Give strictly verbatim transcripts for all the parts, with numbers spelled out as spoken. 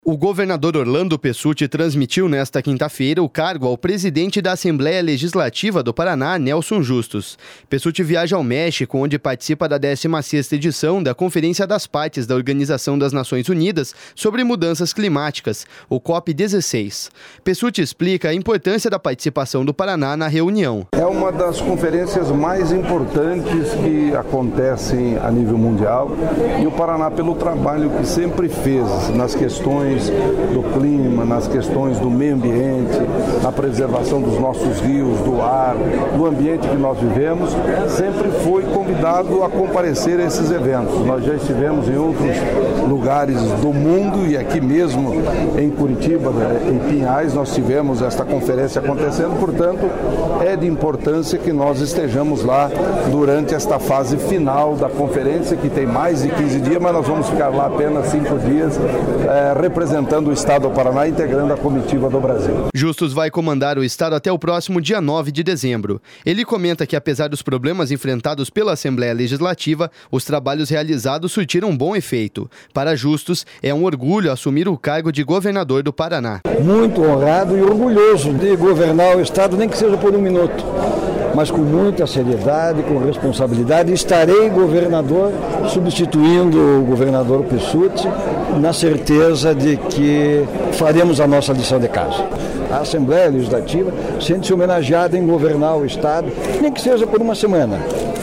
O governador Orlando Pessutti transmitiu nesta quinta-feira o cargo ao presidente da Assembleia Legislativa do Paraná, Nelson Justus. Pessutti viaja ao México, onde participa da décima sexta edição da Conferência das Partes da Organização das Nações Unidas sobre Mudanças Climáticas, o COP dezesseis. Pessutti explica a importância da participação do Paraná na reunião. É uma das conferências mais importantes que acontecem a nível mundial e o Paraná, pelo trabalho que sempre fez nas questões do clima, nas questões do meio ambiente, na preservação dos nossos rios, do ar, do ambiente que nós vivemos, sempre foi convidado a comparecer a esses eventos. Nós já estivemos em outros lugares do mundo e aqui mesmo em Curitiba, em Pinhais, nós tivemos esta conferência acontecendo, portanto, é de importância que nós estejamos lá durante esta fase final da conferência, que tem mais de quinze dias, mas nós vamos ficar lá apenas cinco dias, é, representando o Estado do Paraná, integrando a comitiva do Brasil. Justus vai comandar o Estado até o próximo dia nove de dezembro. Ele comenta que, apesar dos problemas enfrentados pela Assembleia Legislativa, os trabalhos realizados surtiram um bom efeito. Para Justus, é um orgulho assumir o cargo de governador do Paraná. Muito honrado e orgulhoso de governar o Estado, nem que seja por um minuto, mas com muita seriedade, com responsabilidade. Estarei governador, substituindo o governador Pessutti, na certeza de que faremos a nossa lição de casa. A Assembleia Legislativa sente-se homenageada em governar o Estado, nem que seja por uma semana,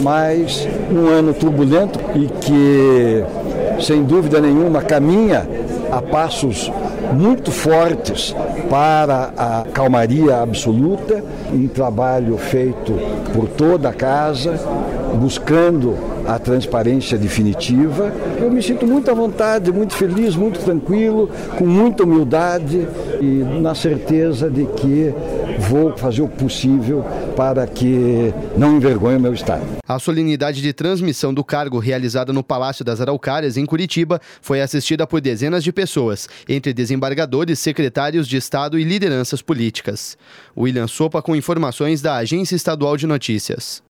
mas num ano turbulento e que, sem dúvida nenhuma, caminha a passos muito fortes para a calmaria absoluta, um trabalho feito por toda a casa, buscando a transparência definitiva. Eu me sinto muito à vontade, muito feliz, muito tranquilo, com muita humildade e na certeza de que vou fazer o possível para que não envergonhe o meu Estado. A solenidade de transmissão do cargo realizada no Palácio das Araucárias, em Curitiba, foi assistida por dezenas de pessoas, entre desembargadores, secretários de Estado e lideranças políticas. William Sopa com informações da Agência Estadual de Notícias.